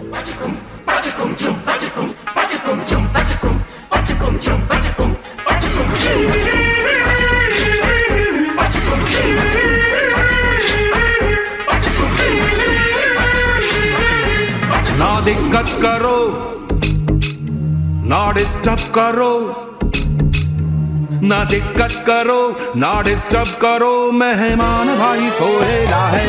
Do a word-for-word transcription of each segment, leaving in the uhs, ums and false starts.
ना दिक्कत करो ना डिस्टर्ब करो, ना दिक्कत करो ना डिस्टर्ब करो, मेहमान भाई सोहेला है।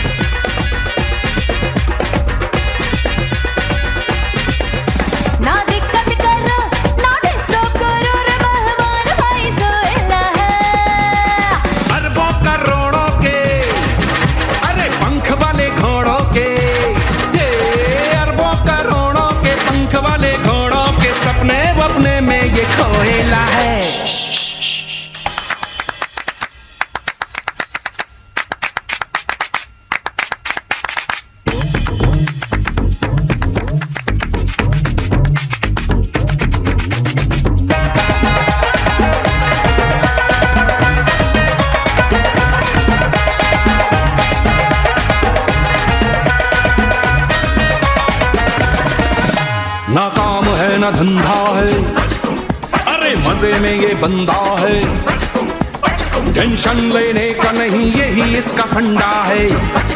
ना दिक्कत करो ना डिस्टर्ब करो रे मेहमान भाई सोहेला है। अरबों करोड़ों के अरे पंख वाले घोड़ों के, ये अरबों करोड़ों के पंख वाले घोड़ों के सपने वपने में ये खोहेला है। ना काम है ना धंधा है, अरे मजे में ये बंदा है, टेंशन लेने का नहीं यही इसका फंडा है।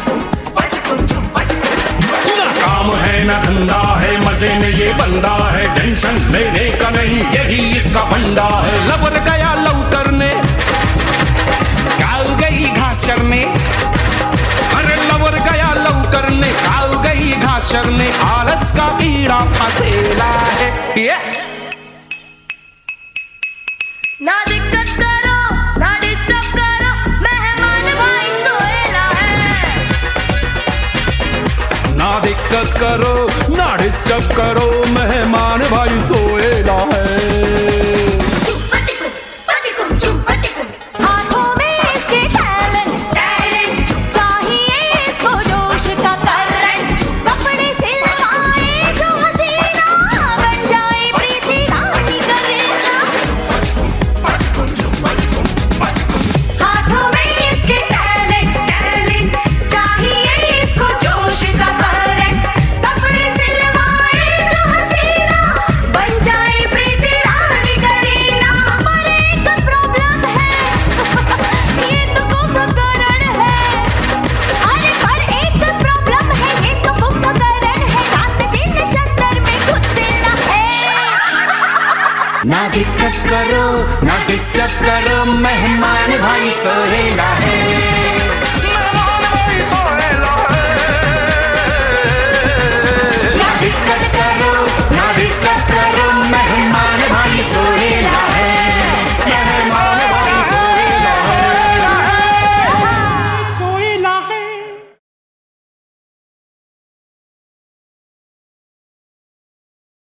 ना काम है ना धंधा है, मजे में ये बंदा है, टेंशन लेने का नहीं यही इसका फंडा है। लवर गया लव करने काल गई घास चरने, अरे लवर गया लव करने काल गई घास चरने, आलस का कीड़ा फसेला है। yeah! ना दिक्कत करो ना डिस्टर्ब करो, मेहमान भाई सोहेला है। ना दिक्कत करो ना डिस्टर्ब करो, मेहमान भाई सोहेला है। हाथों में इसके टैलेंट टैलेंट चाहिए इसको जोश का करंट, कपड़े सिलवाए जो हसीना बन जाए प्रीति रानी करेगा। हाथों में इसके टैलेंट टैलेंट चाहिए इसको जोश का करंट, कपड़े सिलवाए जो हसीना बन जाए प्रीति रानी करीना। पर एक प्रॉब्लम है ये तो कुंभकर्ण है, अरे पर एक प्रॉब्लम है ये तो कुंभकर्ण है, रात दिन चक्कर में घुसेला है। ना दिक्कत करो ना डिस्टर्ब करो, मेहमान भाई सोहेला है।